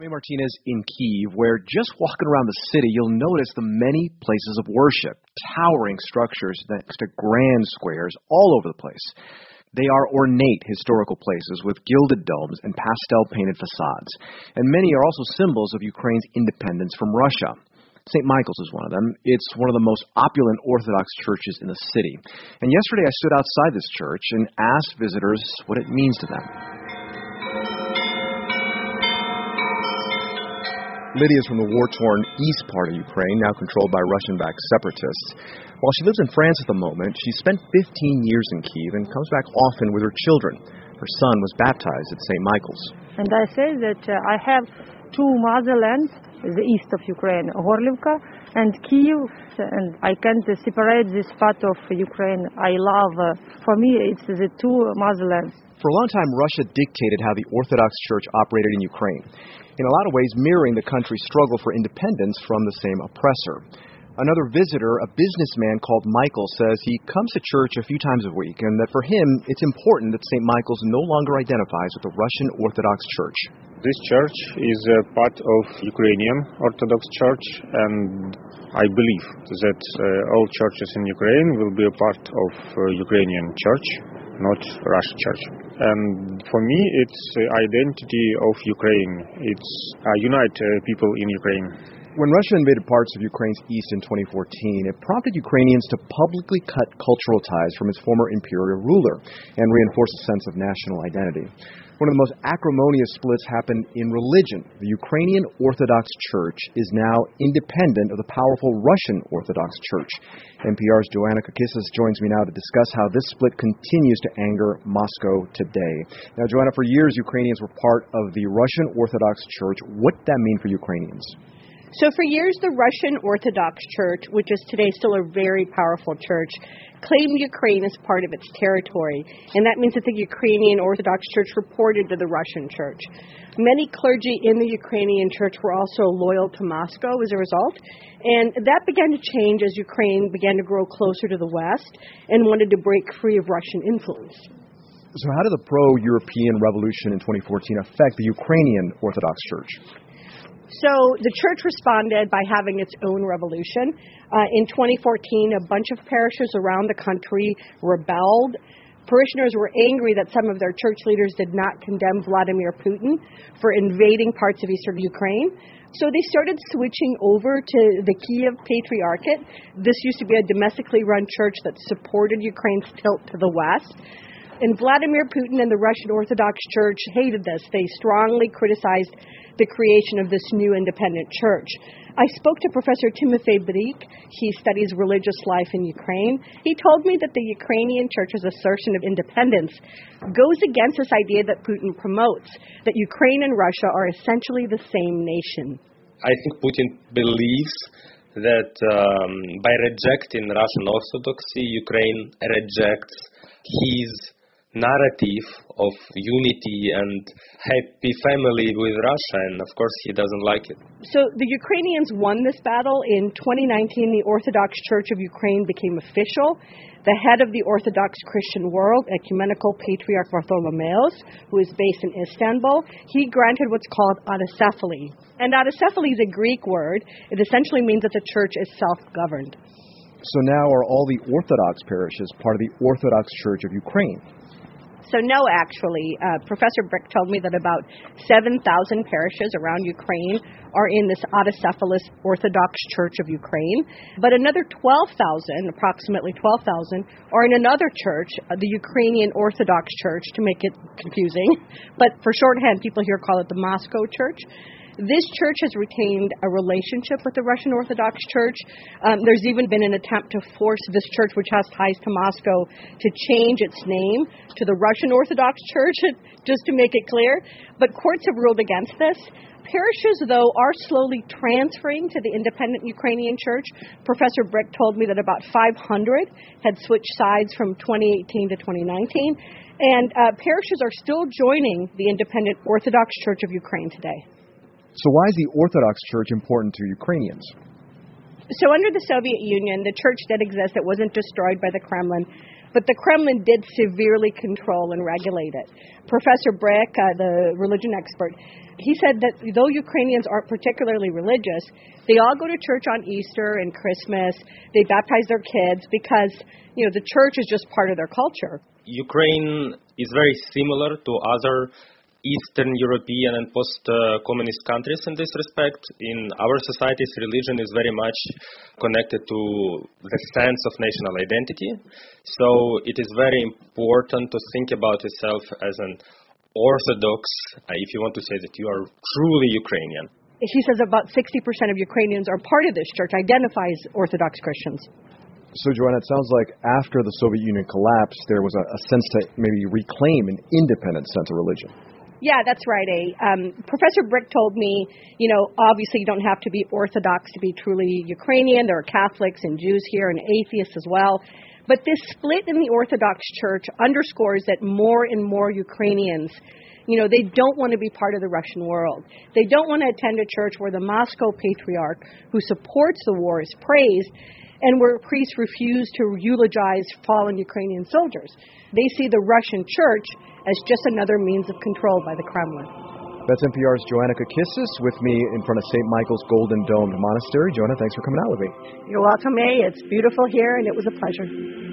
Martinez in Kyiv, where just walking around the city, you'll notice the many places of worship, towering structures next to grand squares all over the place. They are ornate historical places with gilded domes and pastel-painted facades, and many are also symbols of Ukraine's independence from Russia. St. Michael's is one of them. It's one of the most opulent Orthodox churches in the city. And yesterday I stood outside this church and asked visitors what it means to them. Lydia is from the war-torn east part of Ukraine, now controlled by Russian-backed separatists. While she lives in France at the moment, she spent 15 years in Kyiv and comes back often with her children. Her son was baptized at St. Michael's. And I say that I have two motherlands, the east of Ukraine, Gorlivka and Kyiv, and I can't separate this part of Ukraine. I love, for me, it's the two motherlands. For a long time, Russia dictated how the Orthodox Church operated in Ukraine, in a lot of ways mirroring the country's struggle for independence from the same oppressor. Another visitor, a businessman called Michael, says he comes to church a few times a week and that for him it's important that St. Michael's no longer identifies with the Russian Orthodox Church. This church is a part of Ukrainian Orthodox Church, and I believe that all churches in Ukraine will be a part of Ukrainian Church, not Russian Church. And for me, it's identity of Ukraine. It's unite people in Ukraine. When Russia invaded parts of Ukraine's east in 2014, it prompted Ukrainians to publicly cut cultural ties from its former imperial ruler and reinforce a sense of national identity. One of the most acrimonious splits happened in religion. The Ukrainian Orthodox Church is now independent of the powerful Russian Orthodox Church. NPR's Joanna Kakissis joins me now to discuss how this split continues to anger Moscow today. Now, Joanna, for years Ukrainians were part of the Russian Orthodox Church. What did that mean for Ukrainians? So for years, the Russian Orthodox Church, which is today still a very powerful church, claimed Ukraine as part of its territory. And that means that the Ukrainian Orthodox Church reported to the Russian Church. Many clergy in the Ukrainian church were also loyal to Moscow as a result. And that began to change as Ukraine began to grow closer to the West and wanted to break free of Russian influence. So how did the pro-European revolution in 2014 affect the Ukrainian Orthodox Church? So the church responded by having its own revolution. In 2014, a bunch of parishes around the country rebelled. Parishioners were angry that some of their church leaders did not condemn Vladimir Putin for invading parts of eastern Ukraine. So they started switching over to the Kyiv Patriarchate. This used to be a domestically run church that supported Ukraine's tilt to the west. And Vladimir Putin and the Russian Orthodox Church hated this. They strongly criticized the creation of this new independent church. I spoke to Professor Timofey Brik. He studies religious life in Ukraine. He told me that the Ukrainian church's assertion of independence goes against this idea that Putin promotes, that Ukraine and Russia are essentially the same nation. I think Putin believes that by rejecting Russian Orthodoxy, Ukraine rejects his narrative of unity and happy family with Russia, and of course he doesn't like it. So the Ukrainians won this battle. In 2019, the Orthodox Church of Ukraine became official. The head of the Orthodox Christian world, Ecumenical Patriarch Bartholomeos, who is based in Istanbul, he granted what's called autocephaly. And autocephaly is a Greek word. It essentially means that the church is self-governed. So now are all the Orthodox parishes part of the Orthodox Church of Ukraine? So no, actually. Professor Brik told me that about 7,000 parishes around Ukraine are in this autocephalous Orthodox Church of Ukraine. But another 12,000, approximately 12,000, are in another church, the Ukrainian Orthodox Church, to make it confusing. But for shorthand, people here call it the Moscow Church. This church has retained a relationship with the Russian Orthodox Church. There's even been an attempt to force this church, which has ties to Moscow, to change its name to the Russian Orthodox Church, just to make it clear. But courts have ruled against this. Parishes, though, are slowly transferring to the independent Ukrainian church. Professor Brik told me that about 500 had switched sides from 2018 to 2019. And parishes are still joining the independent Orthodox Church of Ukraine today. So why is the Orthodox Church important to Ukrainians? So under the Soviet Union, the church did exist. It wasn't destroyed by the Kremlin. But the Kremlin did severely control and regulate it. Professor Brick, the religion expert, he said that though Ukrainians aren't particularly religious, they all go to church on Easter and Christmas. They baptize their kids because, the church is just part of their culture. Ukraine is very similar to other Eastern European and post-communist countries in this respect. In our societies, religion is very much connected to the sense of national identity. So it is very important to think about yourself as an Orthodox, if you want to say that you are truly Ukrainian. He says about 60% of Ukrainians are part of this church, identifies Orthodox Christians. So, Joanna, it sounds like after the Soviet Union collapsed, there was a sense to maybe reclaim an independent sense of religion. Yeah, that's right, Professor Brick told me, obviously you don't have to be Orthodox to be truly Ukrainian. There are Catholics and Jews here and atheists as well. But this split in the Orthodox Church underscores that more and more Ukrainians, they don't want to be part of the Russian world. They don't want to attend a church where the Moscow Patriarch, who supports the war, is praised, and where priests refuse to eulogize fallen Ukrainian soldiers. They see the Russian church as just another means of control by the Kremlin. That's NPR's Joanna Kakissis with me in front of St. Michael's Golden Domed Monastery. Joanna, thanks for coming out with me. You're welcome, May. It's beautiful here, and it was a pleasure.